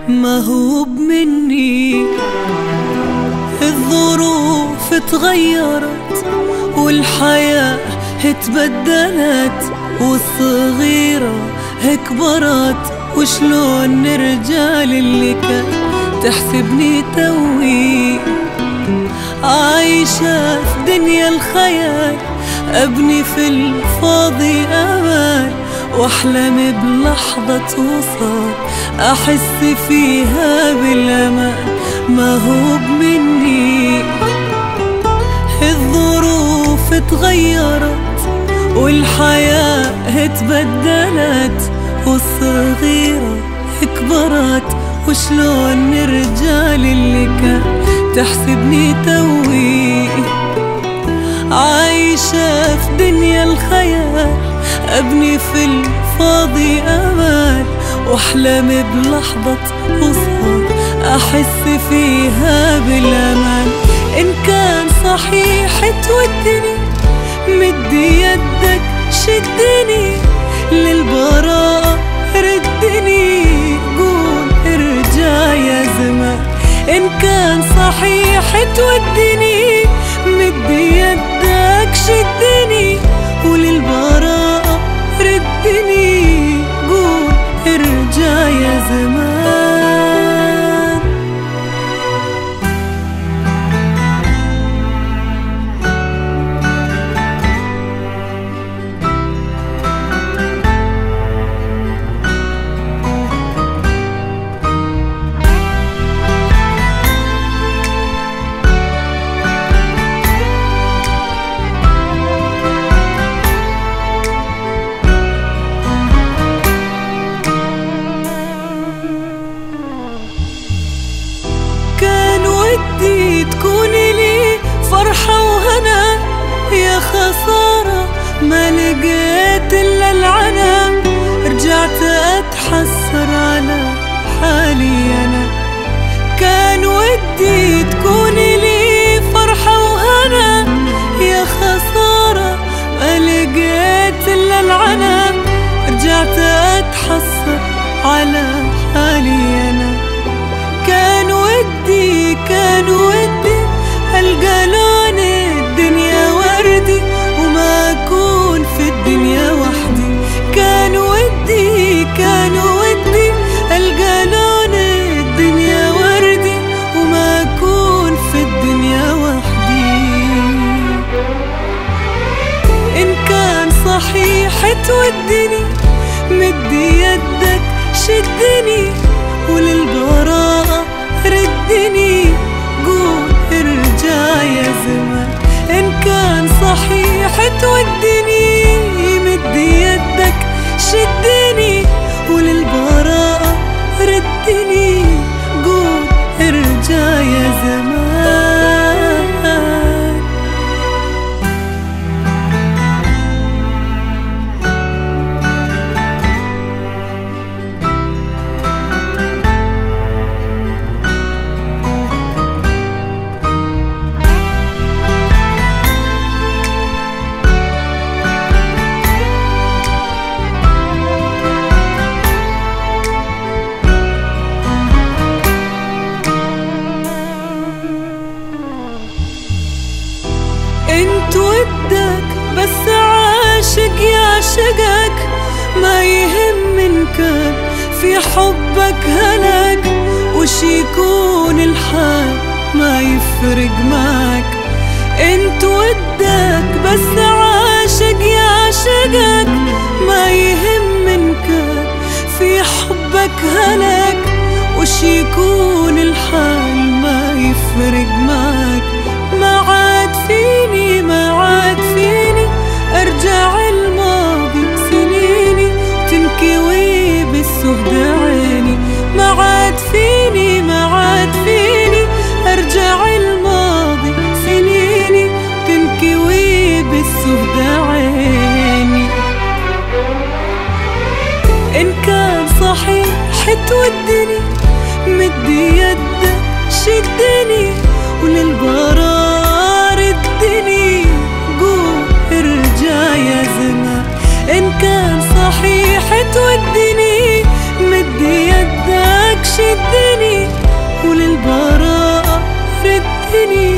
ما هو مني. الظروف تغيرت والحياة اتبدلت والصغيرة كبرت، وشلون نرجع اللي كان تحسبني توي عايشة في دنيا الخيال، أبني في الفاضي أمل وأحلم بلحظة توصل أحس فيها بالأمان. ما هو مني. الظروف تغيرت والحياة اتبدلت والصغيرة كبرت، وشلون نرجع اللي كان تحسبني توي عايشة في دنيا الخيال، أبني في الفاضي أمل وأحلم بلحظة وصل أحس فيها بالأمان. إن كان صحيح تودني مدي يدك شدني للبراءة ردني، قول ارجع يا زمان. إن كان صحيح تودني مدي يدك شدني وللبراءة ردني، قول ارجع يا زمان. ودي تكوني لي فرحة وهنا، يا خسارة ما لقيت إلا العنا. رجعت أتحسر على حالي أنا. كان ودي تكوني لي فرحة وهنا، يا خسارة ما لقيت إلا العنا. رجعت أتحسر على حالي أنا. كان ودي ألقى لون الدنيا وردي وما أكون في الدنيا وحدي. كان ودي ألقى لون الدنيا وردي وما أكون في الدنيا وحدي. إن كان صحيح تودني مدي يدك شدني وللبراءة ردني، قول ارجع يا زمان. إن كان صحيح تودني مدي يدك شدني وللبراءة ردني، قول ارجع يا زمان. انت ودك بس عاشق يعشقك، ما يهم من كان في حبك هلك، وش يكون الحال ما يفرق معك. انت ودك بس عاشق يعشقك، ما يهم من كان في حبك هلك، وش يكون الحال ما يفرق معك. ما عاد فيني ارجع الماضي سنيني تنكوي بالسهد عيني. ما عاد فيني ارجع الماضي سنيني تنكوي بالسهد عيني. إن كان صحيح تودني مدي يدك شدني وللبراءة ردني، قول ارجع يا زمان. إن كان صحيح تودني مدي يدك شدني إني